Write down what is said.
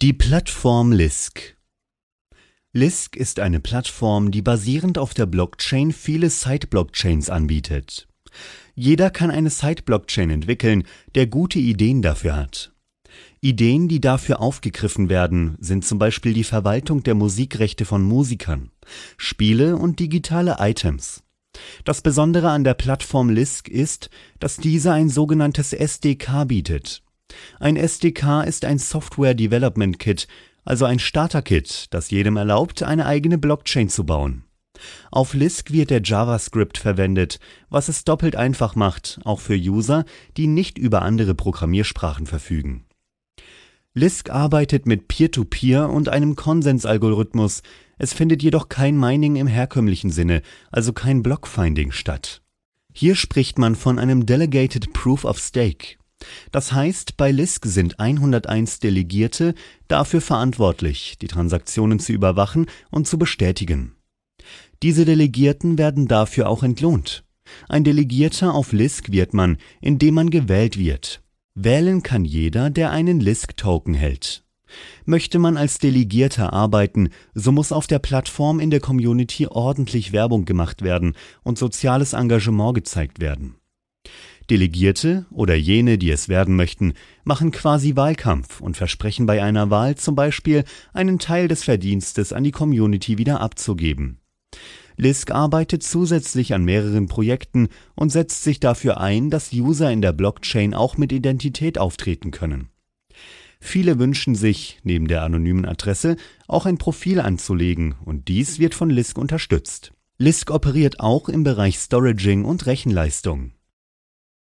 Die Plattform Lisk. Lisk ist eine Plattform, die basierend auf der Blockchain viele Side-Blockchains anbietet. Jeder kann eine Side-Blockchain entwickeln, der gute Ideen dafür hat. Ideen, die dafür aufgegriffen werden, sind zum Beispiel die Verwaltung der Musikrechte von Musikern, Spiele und digitale Items. Das Besondere an der Plattform Lisk ist, dass diese ein sogenanntes SDK bietet. Ein SDK ist ein Software Development Kit, also ein Starter-Kit, das jedem erlaubt, eine eigene Blockchain zu bauen. Auf Lisk wird der JavaScript verwendet, was es doppelt einfach macht, auch für User, die nicht über andere Programmiersprachen verfügen. Lisk arbeitet mit Peer-to-Peer und einem Konsensalgorithmus, es findet jedoch kein Mining im herkömmlichen Sinne, also kein Blockfinding statt. Hier spricht man von einem Delegated Proof of Stake. Das heißt, bei Lisk sind 101 Delegierte dafür verantwortlich, die Transaktionen zu überwachen und zu bestätigen. Diese Delegierten werden dafür auch entlohnt. Ein Delegierter auf Lisk wird man, indem man gewählt wird. Wählen kann jeder, der einen Lisk-Token hält. Möchte man als Delegierter arbeiten, so muss auf der Plattform in der Community ordentlich Werbung gemacht werden und soziales Engagement gezeigt werden. Delegierte oder jene, die es werden möchten, machen quasi Wahlkampf und versprechen bei einer Wahl zum Beispiel, einen Teil des Verdienstes an die Community wieder abzugeben. Lisk arbeitet zusätzlich an mehreren Projekten und setzt sich dafür ein, dass User in der Blockchain auch mit Identität auftreten können. Viele wünschen sich, neben der anonymen Adresse, auch ein Profil anzulegen und dies wird von Lisk unterstützt. Lisk operiert auch im Bereich Storaging und Rechenleistung.